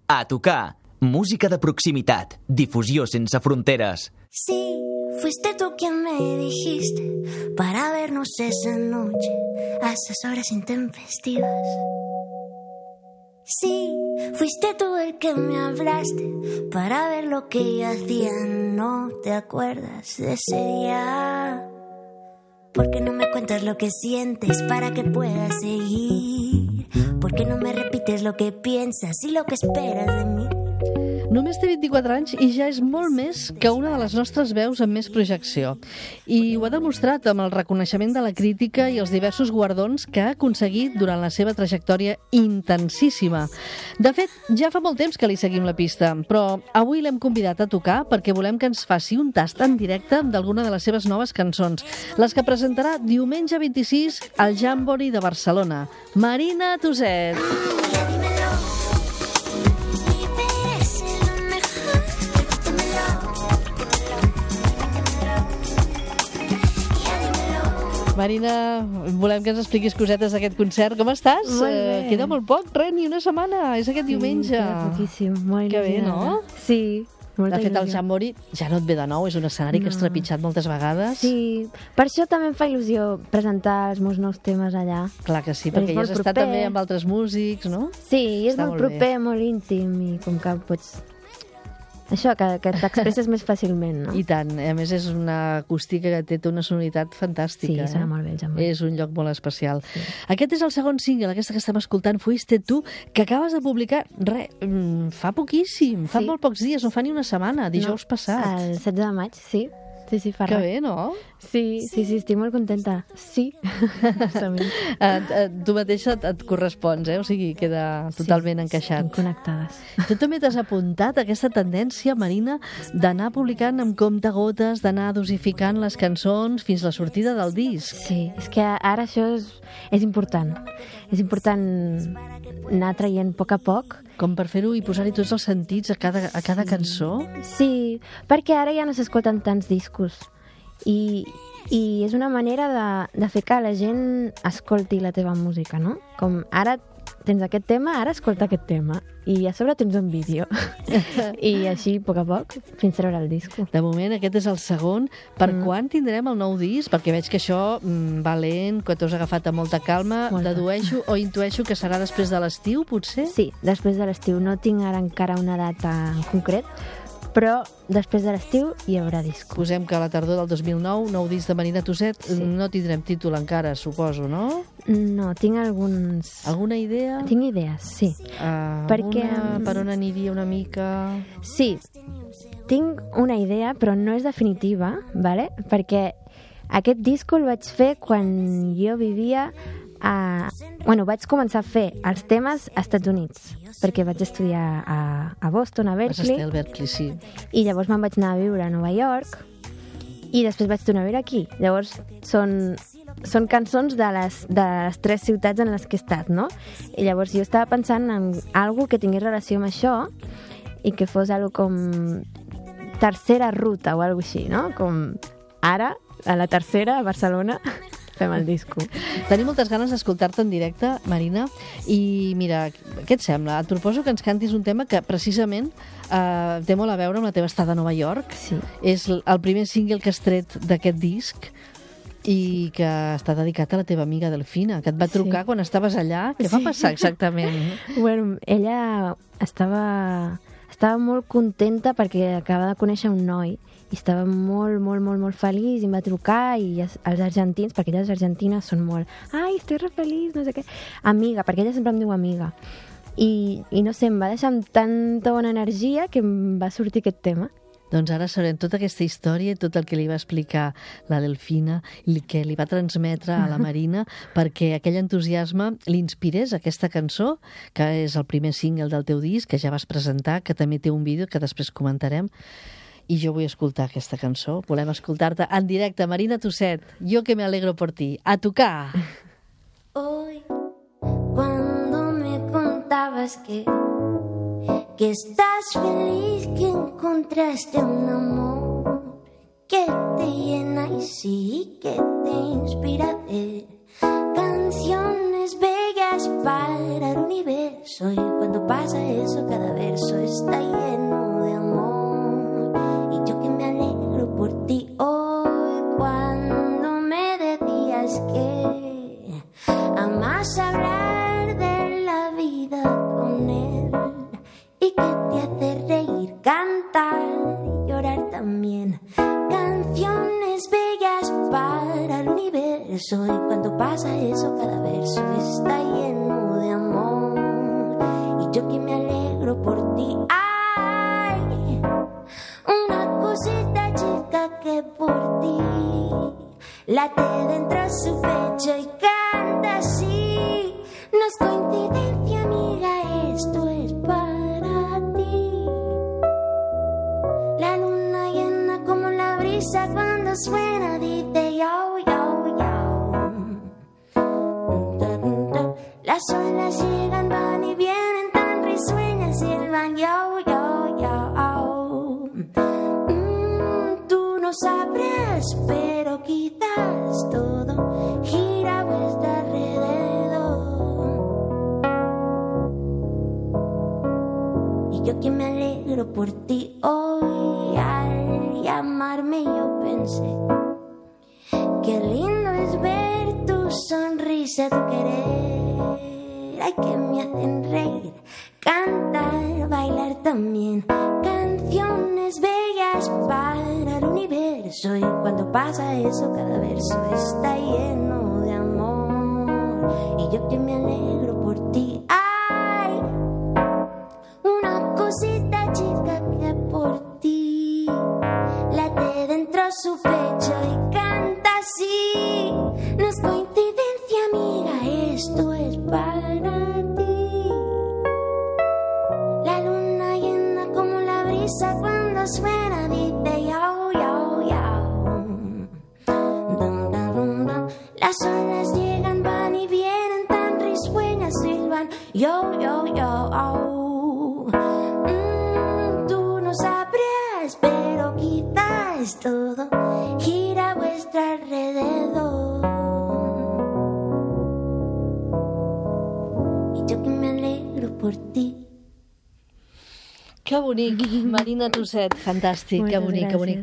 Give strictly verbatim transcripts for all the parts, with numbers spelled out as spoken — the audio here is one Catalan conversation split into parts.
A tocar. Música de proximitat. Difusió sense fronteres. Sí, fuiste tú quien me dijiste para vernos esa noche a esas horas intempestivas. Sí, fuiste tú el que me hablaste para ver lo que yo hacía. No te acuerdas de ese día. ¿Por qué no me cuentas lo que sientes para que pueda seguir? ¿Por qué no me repites lo que piensas y lo que esperas de mí? Només té vint-i-quatre anys i ja és molt més que una de les nostres veus amb més projecció. I ho ha demostrat amb el reconeixement de la crítica i els diversos guardons que ha aconseguit durant la seva trajectòria intensíssima. De fet, ja fa molt temps que li seguim la pista, però avui l'hem convidat a tocar perquè volem que ens faci un tast en directe d'alguna de les seves noves cançons, les que presentarà diumenge vint-i-sis al Jamboree de Barcelona. Marina Toset. Marina, volem que ens expliquis cosetes d'aquest concert. Com estàs? Molt bé. Uh, queda molt poc, res, ni una setmana. És aquest Sí, diumenge. queda poquíssim, molt Que bé, il·lusionada. no? Sí, molta De fet, el il·lusió. Jamboree ja no et ve de nou, és un escenari que has No. trepitjat moltes vegades. Sí, per això també em fa il·lusió presentar els meus nous temes allà. Clar que sí, És perquè ja molt has estat proper. també amb altres músics, no? Sí, i és Està molt molt bé. proper, molt íntim, i com que pots... Això, que, que t'expresses més fàcilment, no? I tant. A més, és una acústica que té una sonoritat fantàstica. Sí, sona eh? molt bé el Jamboree. És un lloc molt especial. Sí. Aquest és el segon single, aquesta que estem escoltant, Fuiste tu, que acabes de publicar, re, mm, fa poquíssim, fa Sí. molt pocs dies, no fa ni una setmana, dijous No, passat. El setze de maig, sí. Sí, sí, fa Que res. bé, no? Sí, sí, sí, estic molt contenta. Sí. Justament. Eh, eh, tu mateixa et, et correspons, eh? O sigui, queda totalment sí, encaixat. estem connectades. Tu també t'has apuntat a aquesta tendència, Marina, d'anar publicant amb comptagotes, d'anar dosificant les cançons fins la sortida del disc. Sí, és que ara això és, és important. És important anar traient a poc a poc. Com per fer-ho i posar-hi tots els sentits a cada, a cada cançó. Sí, perquè ara ja no s'escolten tants discos. I, i és una manera de, de fer que la gent escolti la teva música, no? Com ara tens aquest tema, ara escolta aquest tema. I a sobre tens un vídeo. I així, a poc a poc, fins treure el disco. De moment, aquest és el segon. Per Mm. quan tindrem el nou disc? Perquè veig que això mm, va lent, que t'ho has agafat amb molta calma. Molta. Dedueixo o intueixo que serà després de l'estiu, potser? Sí, després de l'estiu. No tinc ara encara una data en concret, però després de l'estiu hi haurà disco. Posem que a la tardor del dos mil nou, nou disc de Marina Toset, Sí. no tindrem títol encara, suposo, no? No, tinc alguns... Alguna idea? Tinc idees, sí. Uh, Perquè, alguna, mm, per on aniria una mica? Sí, tinc una idea, però no és definitiva, vale? Perquè aquest disco el vaig fer quan jo vivia a... Bueno, vaig començar a fer els temes als Estats Units, perquè vaig estudiar a, a Boston, a Vas Berkeley, estar al Berkeley, sí. i llavors me'n vaig anar a viure a Nova York, i després vaig tornar a viure aquí. Llavors són, són cançons de les, de les tres ciutats en les que he estat, no? I llavors jo estava pensant en algo que tingués relació amb això i que fos algo com tercera ruta o alguna així, no? Com ara, a la tercera, a Barcelona, fem el disco. Tenim moltes ganes d'escoltar-te en directe, Marina, i mira, què et sembla? Et proposo que ens cantis un tema que precisament eh, té molt a veure amb la teva estada a Nova York. Sí. És l- el primer single que has tret d'aquest disc i que està dedicat a la teva amiga Delfina, que et va trucar Sí. quan estaves allà. Què va Sí. passar exactament? Bueno, ella estava, estava molt contenta perquè acaba de conèixer un noi i estava molt, molt, molt, molt feliç i em va trucar i es- els argentins, perquè elles argentines són molt ai, estic re feliç, no sé què, amiga, perquè ella sempre em diu amiga i, i no sé, em va deixar amb tanta bona energia que em va sortir aquest tema. Doncs ara sabrem tota aquesta història i tot el que li va explicar la Delfina i que li va transmetre a la Marina perquè aquell entusiasme li inspirés aquesta cançó, que és el primer single del teu disc, que ja vas presentar, que també té un vídeo que després comentarem. I jo vull escoltar aquesta cançó. Volem escoltar-te en directe. Marina Toset, yo que me alegro por ti. A tocar! Hoy, cuando me contabas que, que estás feliz, que encontraste un amor que te llena y sí, que te inspira a ver canciones bellas para el universo. Y cuando pasa eso, cada verso universo y cuando pasa eso cada verso está lleno de amor y yo que me alegro por ti. Ay, una cosita chica que por ti late dentro de su pecho y canta así. No es coincidencia, amiga, esto es para ti. La luna llena como la brisa cuando suena dice yo, yo, yo. Las olas llegan, van y vienen tan risueñas, silban yo, yo, yo. Mm, tú no sabrás, pero quizás todo gira a vuestro alrededor. Y yo que me alegro por ti hoy, al llamarme yo pensé, qué lindo es ver tu sonrisa, tu querer, ay que me hacen reír, cantar, bailar también, canciones bellas para el universo y cuando pasa eso cada verso está lleno de amor y yo que me alegro por ti. Ay, una cosita chica que por ti late dentro su pecho y canta así. No es coincidencia, amiga, esto es para ti. La luna llena como la brisa cuando suena dice yo, yo, yo. Dum, dum, dum, dum. Las olas llegan, van y vienen tan risueñas, silban yo, yo, yo. Oh. Mm, tú no sabrás, pero quizás todo gira a vuestro alrededor. Y yo que me alegro por ti. Que bonic, Marina Toset, fantàstic, Moltes que bonic, gràcies. que bonic.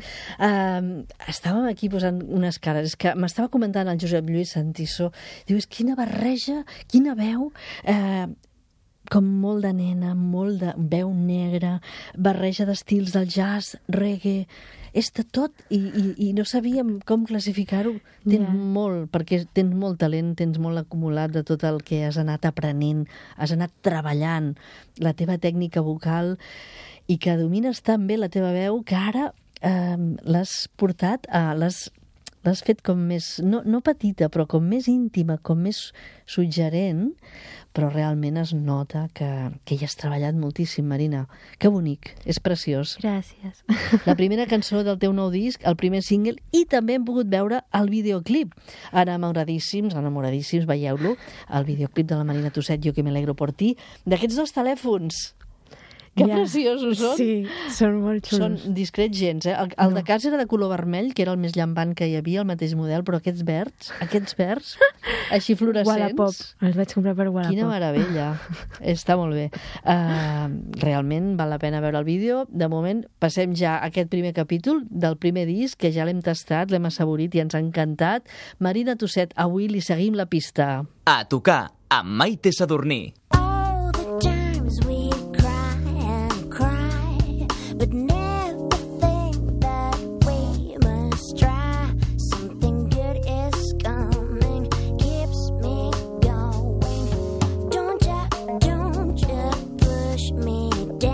Uh, estàvem aquí posant unes cares, és que m'estava comentant el Josep Lluís Santiso, diu, és quina barreja, quina veu, uh, com molt de nena, molt de veu negra, barreja d'estils del jazz, reggae, és de tot, i, i, i no sabíem com classificar-ho. Tens Ja. molt, perquè tens molt talent, tens molt acumulat de tot el que has anat aprenent, has anat treballant, la teva tècnica vocal, i que domines tan bé la teva veu que ara eh, l'has portat a... l'has l'has fet com més, no, no petita, però com més íntima, com més suggerent, però realment es nota que, que hi has treballat moltíssim, Marina. Que bonic, és preciós. Gràcies. La primera cançó del teu nou disc, el primer single, i també hem pogut veure el videoclip. Enamoradíssims, enamoradíssims, veieu-lo, el videoclip de la Marina Toset, Jo que me alegro por ti, d'aquests dos telèfons. Que Ja. preciosos són. Sí, són molt Són xulos. discrets gens, eh? El, el No. de casa era de color vermell, que era el més llambant que hi havia, el mateix model, però aquests verds, aquests verds, així fluorescents... Wallapop. Els vaig comprar per Wallapop. Quina meravella. Està molt bé. Uh, realment val la pena veure el vídeo. De moment, passem ja a aquest primer capítol del primer disc, que ja l'hem tastat, l'hem assaborit i ens ha encantat. Marina Toset, avui li seguim la pista. A tocar amb Maite Sadurní. All the times we cry and cry, but never think that we must try. Something good is coming, keeps me going. Don't you, don't you push me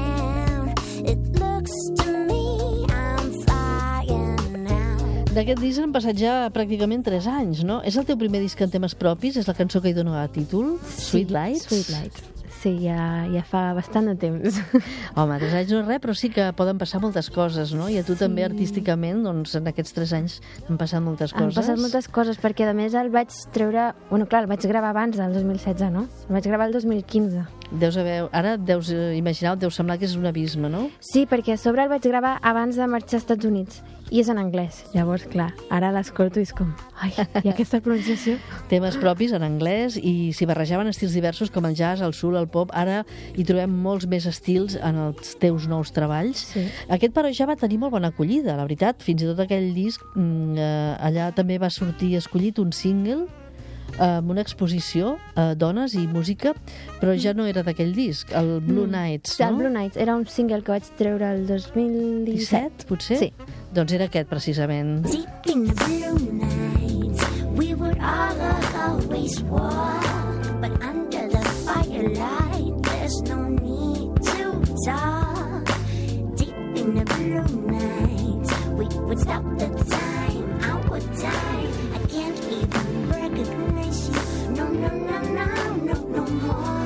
down. It looks to me I'm flying now. D'aquest disc han passat ja pràcticament tres anys, no? És el teu primer disc en temes propis? És la cançó que hi dona títol? Sweet Lights? Sweet Lights. Sí, ja, ja fa bastant de temps. Home, tres anys no és res, però sí que poden passar moltes coses, no? I a tu sí. també artísticament, doncs en aquests tres anys han passat moltes Han coses. passat moltes coses, perquè a més el vaig treure... Bueno, clar, el vaig gravar abans del dos mil setze, no? El vaig gravar el dos mil quinze. Deus haver... Ara et deus eh, imaginar, et deu semblar que és un abisme, no? Sí, perquè a sobre el vaig gravar abans de marxar als Estats Units. I és en anglès. Llavors, clar, ara l'escolto i és com... Ai, i aquesta pronunciació... Temes propis en anglès, i si barrejaven estils diversos com el jazz, el soul, el pop, ara hi trobem molts més estils en els teus nous treballs. Sí. Aquest, però, ja va tenir molt bona acollida, la veritat. Fins i tot aquell disc, mm, eh, allà també va sortir escollit un single amb una exposició, eh, dones i música, però ja no era d'aquell disc, el Blue Nights, Sí, no? el Blue Nights era un single que vaig treure el dos mil disset. potser? Sí. Doncs era aquest, precisament. Deep in the blue nights, we were I always walk, but under the firelight, there's no need to talk. Deep in the blue nights, we would stop the time, our time. I can't even recognize you. No, no, no, no, no, no more.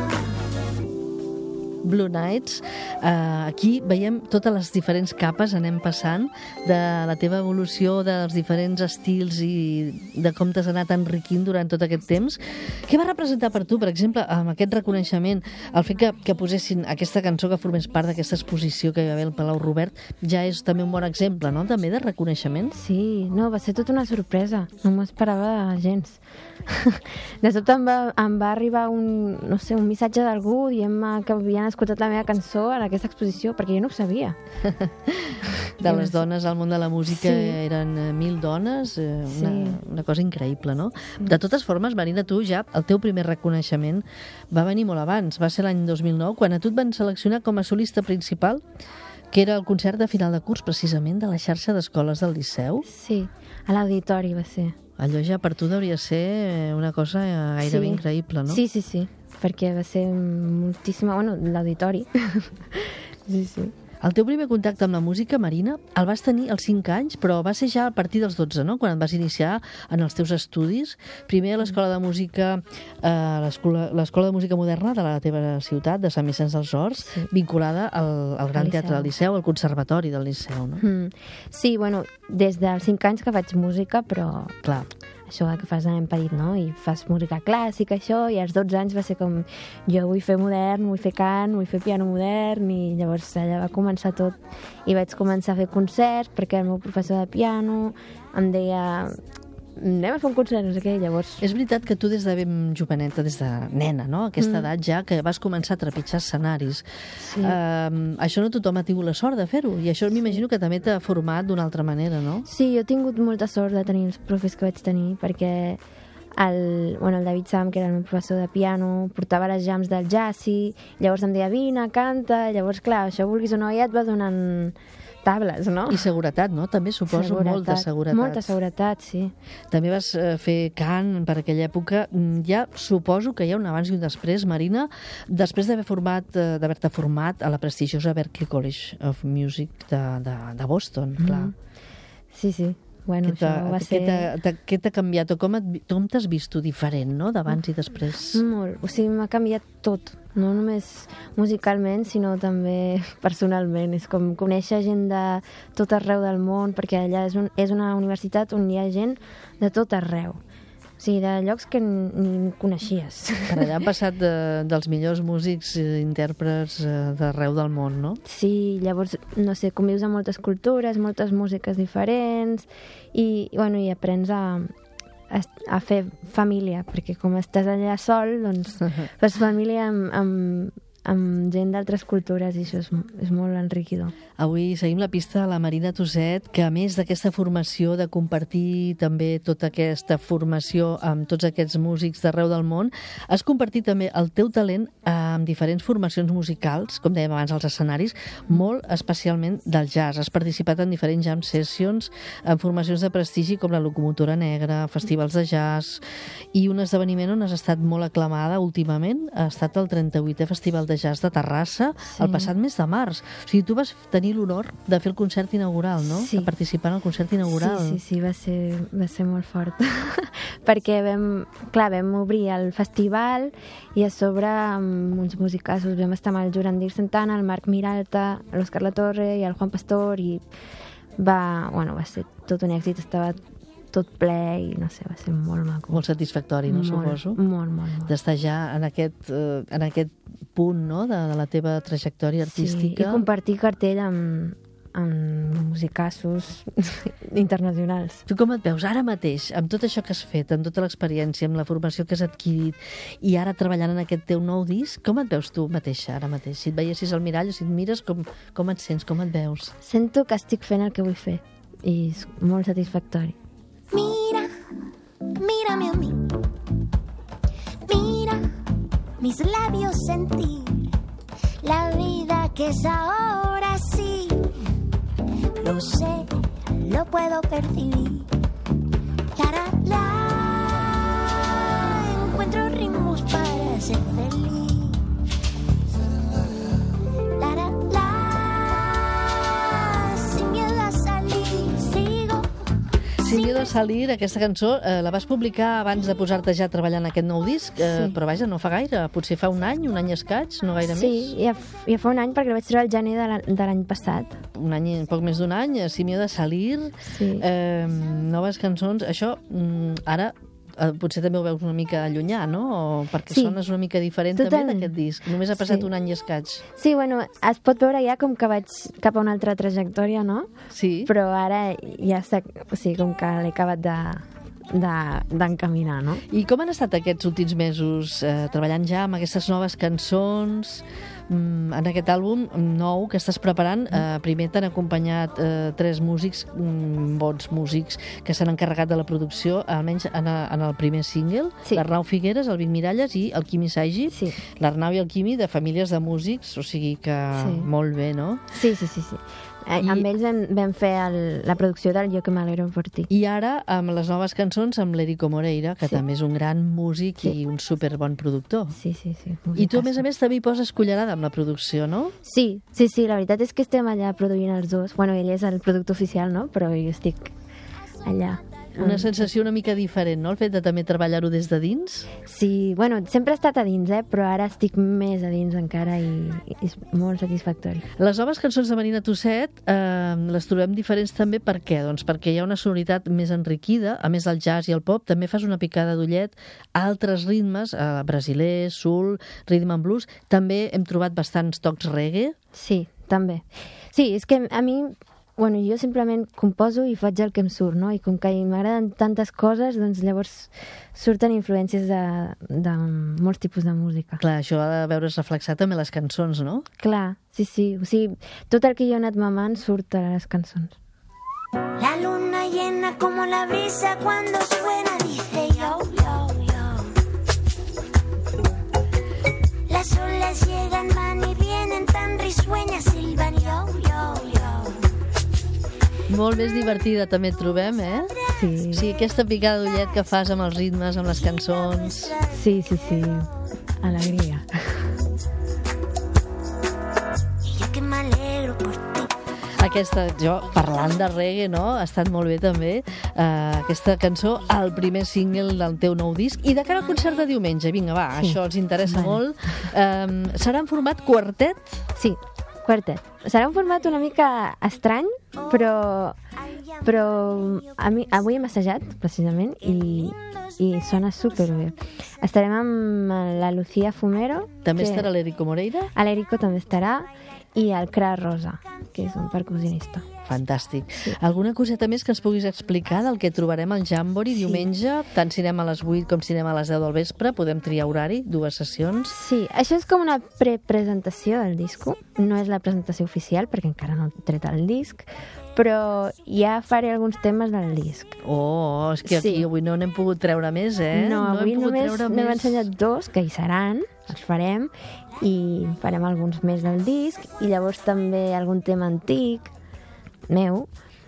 Blue Nights. Uh, aquí veiem totes les diferents capes, anem passant, de la teva evolució, dels diferents estils i de com t'has anat enriquint durant tot aquest temps. Què va representar per tu, per exemple, amb aquest reconeixement, el fet que, que posessin aquesta cançó que formés part d'aquesta exposició que hi va haver al Palau Robert, ja és també un bon exemple, no?, també de reconeixement? Sí, no, va ser tota una sorpresa, no m'ho esperava gens. De sobte em va, em va arribar un, no sé, un missatge d'algú dient-me que havien escoltat la meva cançó en aquesta exposició, perquè jo no ho sabia. De les dones al món de la música, sí. Eren mil dones, una, Sí. una cosa increïble, no? De totes formes, Marina, tu ja, el teu primer reconeixement va venir molt abans, va ser l'any dos mil nou, quan a tu et van seleccionar com a solista principal, que era el concert de final de curs, precisament, de la xarxa d'escoles del Liceu. Sí, a l'auditori va ser. Allò ja per tu hauria ser una cosa gairebé Sí. increïble, no? Sí, sí, sí, perquè va ser moltíssima... Bueno, l'auditori. Sí, sí. El teu primer contacte amb la música, Marina, el vas tenir als cinc anys, però va ser ja a partir dels dotze, no?, quan et vas iniciar en els teus estudis. Primer a l'Escola de Música, eh, l'Escola l'Escola de Música Moderna de la teva ciutat, de Sant Vicenç dels Horts, Sí. vinculada al, al Gran Al Teatre del Liceu. Liceu, al Conservatori del Liceu, no? Mm. Sí, bueno, des dels cinc anys que faig música, però Clar. això que fas en petit, no? I fas música clàssica, això, i als dotze anys va ser com, jo vull fer modern, vull fer cant, vull fer piano modern, i llavors allà va començar tot. I vaig començar a fer concerts, perquè el meu professor de piano em deia, anem a fer un concert, no sé què, i llavors... És veritat que tu des de ben joveneta, des de nena, no?, aquesta Mm. edat ja, que vas començar a trepitjar escenaris. Sí. Eh, això no tothom ha tingut la sort de fer-ho, i això m'imagino que també t'ha format d'una altra manera, no? Sí, jo he tingut molta sort de tenir els profes que vaig tenir, perquè el, bueno, el David Sam, que era el meu professor de piano, portava les jams del jazzy, llavors em deia, vine, canta, llavors, clar, això vulguis o no, ja et va donant tables, no? I seguretat, no? També suposo molta seguretat. Molta seguretat, sí. També vas eh, fer cant per aquella època. Mm, Ja suposo que hi ha un abans i un després, Marina, després d'haver format, eh, d'haver-te format a la prestigiosa Berklee College of Music de, de, de Boston, clar. Mhm. Sí, sí. Bueno, Què t'ha- això va què ser... t'ha- t'ha- Què t'ha canviat o com et- com t'has vist tu diferent, no?, d'abans i després? Molt. O sigui, m'ha canviat tot. No només musicalment, sinó també personalment. És com conèixer gent de tot arreu del món, perquè allà és, un, és una universitat on hi ha gent de tot arreu. O sigui, de llocs que ni coneixies. Per allà han passat de, dels millors músics i intèrprets eh, d'arreu del món, no? Sí, llavors, no sé, convius amb moltes cultures, moltes músiques diferents, i, i, bueno, i aprens a, a, a fer família, perquè com estàs allà sol, doncs fas família amb, amb, amb gent d'altres cultures, i això és, és molt enriquidor. Avui seguim la pista de la Marina Tuset, que a més d'aquesta formació, de compartir també tota aquesta formació amb tots aquests músics d'arreu del món, has compartit també el teu talent amb diferents formacions musicals, com dèiem abans, als escenaris, molt especialment del jazz. Has participat en diferents jam sessions, en formacions de prestigi com la Locomotora Negra, festivals de jazz, i un esdeveniment on has estat molt aclamada últimament ha estat el trenta-vuitè Festival de Jazz de Terrassa, Sí. el passat mes de març. O sigui, tu vas tenir l'honor de fer el concert inaugural, no? Sí. De participar en el concert inaugural. Sí, sí, sí, va ser, va ser molt fort. Perquè vam, clar, vam obrir el festival i a sobre amb uns musicassos vam estar amb el Jurandir Santana, el Marc Miralta, l'Òscar Latorre i el Juan Pastor, i va, bueno, va ser tot un èxit, estava tot ple i no sé, va ser molt maco. Molt satisfactori, no? molt, Suposo. Molt, molt, molt. D'estar ja en aquest, eh, en aquest punt, no?, de, de la teva trajectòria Sí, artística. i compartir cartell amb, amb musicassos internacionals. Tu com et veus ara mateix, amb tot això que has fet, amb tota l'experiència, amb la formació que has adquirit, i ara treballant en aquest teu nou disc, com et veus tu mateixa ara mateix? Si et veiessis al mirall o si et mires, com, com et sents, com et veus? Sento que estic fent el que vull fer i és molt satisfactori. Mira, mírame a mí. Mira mis labios sentir la vida que es ahora sí. Lo sé, lo puedo percibir. La, la, la. de salir, aquesta cançó, eh, la vas publicar abans de posar-te ja a treballar en aquest nou disc, eh, Sí. però vaja, no fa gaire, potser fa un any, un any escaig, no gaire Sí, ja, f- ja fa un any, perquè el vaig treure al gener de la- de l'any passat. més. Un any, poc més d'un any, eh, Simio de Salir, Sí. eh, noves cançons, això, mm, ara eh, potser també ho veus una mica llunyà, no? O perquè Sí. sones una mica diferent també Totalment. d'aquest disc. Només ha passat Sí. un any i escaig. Sí, bueno, es pot veure ja com que vaig cap a una altra trajectòria, no? Sí? Però ara ja està, o sigui, com que l'he acabat de de- d'encaminar, no? I com han estat aquests últims mesos eh, treballant ja amb aquestes noves cançons, mm, en aquest àlbum nou que estàs preparant? Eh, primer t'han acompanyat eh, tres músics, mm, bons músics, que s'han encarregat de la producció, almenys en, a, en el primer single, Sí. l'Arnau Figueres, el Vic Miralles i el Quimi Saigi. Sí. L'Arnau i el Quimi, de famílies de músics, o sigui que Sí. molt bé, no? Sí, sí, sí, sí. Eh, I- Amb ells vam, vam fer el, la producció del Jo que m'alegro per ti. I ara, amb les noves cançons, amb l'Erico Moreira, que Sí. també és un gran músic Sí. i un superbon productor. Sí, sí, sí. I tu, a més a més, també hi poses cullerada amb la producció, no? Sí, sí, sí, la veritat és que estem allà produint els dos. Bueno, ell és el productor oficial, no? Però jo estic allà. Una Mm. sensació una mica diferent, no?, el fet de també treballar-ho des de dins. Sí, bueno, sempre he estat a dins, eh? Però ara estic més a dins encara i, i és molt satisfactori. Les noves cançons de Marina Tusset eh, les trobem diferents també per què? Doncs perquè hi ha una sonoritat més enriquida, a més del jazz i el pop, també fas una picada d'ullet a altres ritmes, eh, brasiler, soul, rhythm and blues, també hem trobat bastants tocs reggae. Sí, també. Sí, és que a mi, bueno, jo simplement composo i faig el que em surt, no? I com que m'agraden tantes coses, doncs llavors surten influències de, de molts tipus de música. Clar, això ha de veure's reflexat també a les cançons, no? Clar, sí, sí. O sigui, tot el que jo he anat mamant surt a les cançons. La luna llena como la brisa cuando suena dice yo, yo, yo. Las olas llegan, van y vienen tan risueñas, silban yo, yo, yo. Molt més divertida també et trobem, eh? Sí, Sí, aquesta picada d'ullet que fas amb els ritmes, amb les cançons. sí, sí, sí. Alegria. Y yo que me alegro por ti. Aquesta, jo, parlant de reggae, no?, ha estat molt bé també, eh, aquesta cançó, el primer single del teu nou disc, i de cara al concert de diumenge, vinga, va, Sí. això els interessa Vale. molt. Eh, serà en format quartet? Sí, quartet. Serà un format una mica estrany, però, però a mi, avui hem assajat, precisament, i, i sona superbé. Estarem amb la Lucía Fumero. També que- estarà l'Erico Moreira? L'Erico també estarà, i el Cra Rosa, que és un percussionista. Fantàstic. Alguna coseta més que ens puguis explicar del que trobarem al Jamboree Sí. diumenge? Tant cinema a les vuit com cinema a les deu del vespre. Podem triar horari, dues sessions. Sí, això és com una prepresentació del disco. No és la presentació oficial, perquè encara no he tret el disc, però ja faré alguns temes del disc. Oh, és que aquí Sí. avui no n'hem pogut treure més, eh? No, avui hem pogut només treure n'hem més. ensenyat dos, que hi seran, els farem, i farem alguns més del disc, i llavors també algun tema antic, meu,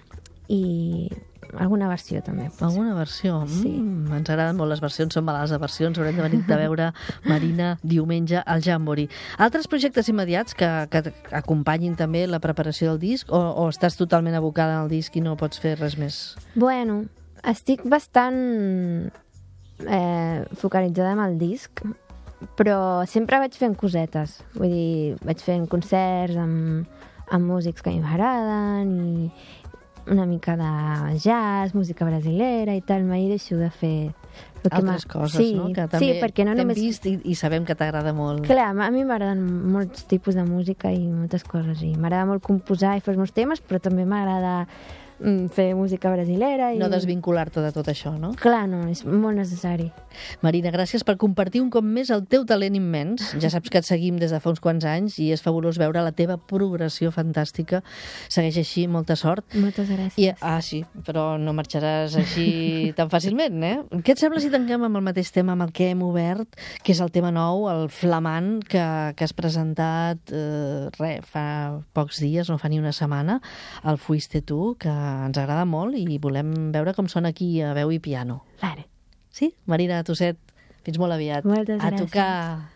i alguna versió també. potser. Alguna versió? Sí. Mm, ens agraden molt les versions, són malalts de versions, haurem de venir a veure Marina diumenge al Jamboree. Altres projectes immediats que, que acompanyin també la preparació del disc, o, o estàs totalment abocada al disc i no pots fer res més? Bueno, estic bastant eh, focalitzada amb el disc, però sempre vaig fent cosetes. Vull dir, vaig fent concerts amb, amb músics que a mi m'agraden i una mica de jazz, música brasilera i tal. Mai deixo de fer el que Altres m'ha- coses, sí, no? Que sí, també perquè no t'hem només... vist i, i sabem que t'agrada molt. Clar, a mi m'agraden molts tipus de música i moltes coses, i m'agrada molt composar i fer els meus temes, però també m'agrada mm, fer música brasilera. I... No desvincular-te de tot això, no? Clar, no, és molt necessari. Marina, gràcies per compartir un cop més el teu talent immens. Ja saps que et seguim des de fa uns quants anys i és fabulós veure la teva progressió fantàstica. Segueix així, molta sort. Moltes gràcies. I, ah, sí, però no marxaràs així tan fàcilment, eh? Què et sembla si tanquem amb el mateix tema amb el que hem obert, que és el tema nou, el flamant, que, que has presentat eh, re, fa pocs dies, no fa ni una setmana, el Fuiste tu, que ens agrada molt i volem veure com sona aquí a veu i piano. Vale. Sí? Marina Tusset, fins molt aviat. Moltes A gràcies. tocar.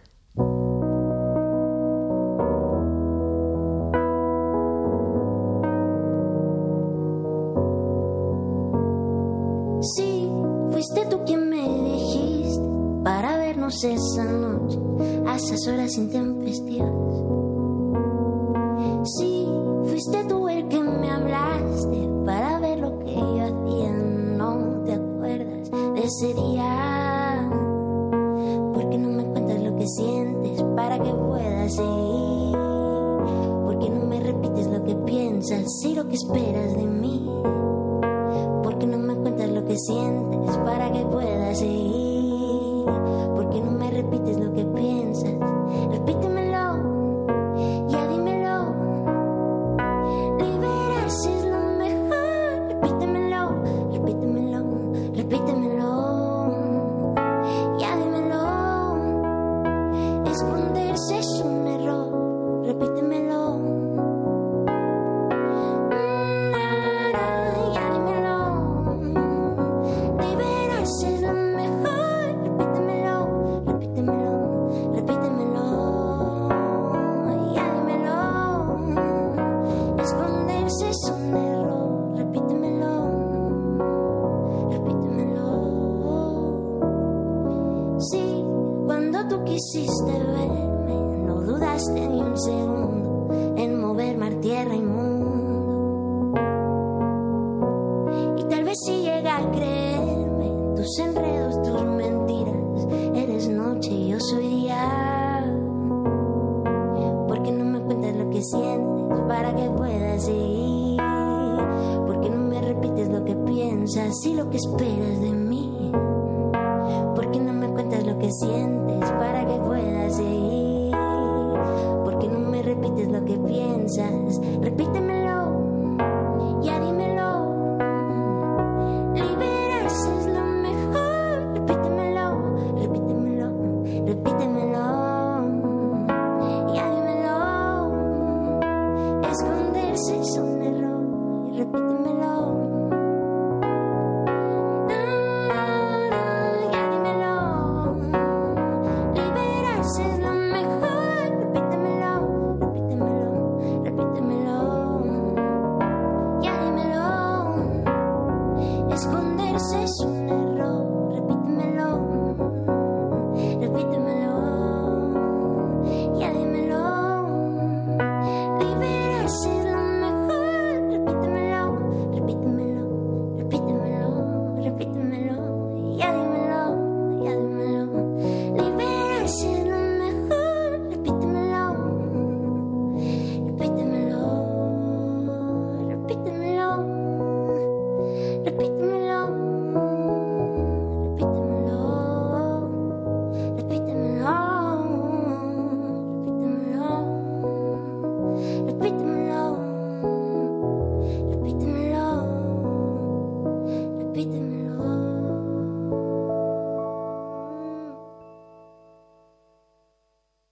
vivimos esa noche a esas horas intempestivas. Sí, fuiste tú el que me hablaste para ver lo que yo hacía. No te acuerdas de ese día, porque no me cuentas lo que sientes para que puedas seguir, porque no me repites lo que piensas y lo que esperas de mí, porque no me cuentas lo que sientes para que puedas seguir, porque no me repites lo que piensas. Repítemelo, ya dímelo. Liberarse es lo mejor. Repítemelo, repítemelo, repítemelo. Ya dímelo. Esconderse es un error. Repítemelo. Ya dímelo. Liberarse es lo mejor. Repítemelo, repítemelo, repítemelo. Ya dímelo. Esconderse es un error. Repítemelo, repítemelo. Sí, cuando tú quisiste verme, no dudaste ni un segundo en mover mar, tierra y mundo. Y tal vez si llega a creerme tus enredos, tus mentiras, eres noche y yo soy día, porque no me cuentas lo que sientes para que puedas seguir, porque no me repites lo que piensas y lo que esperas de mí, porque no me cuentas lo que sientes para que puedas seguir, porque no me repites lo que piensas. Repítemelo, ya dímelo. Liberarse es lo mejor. Repítemelo, repítemelo, repítemelo. Ya dímelo. Esconderse es un error. Repítemelo.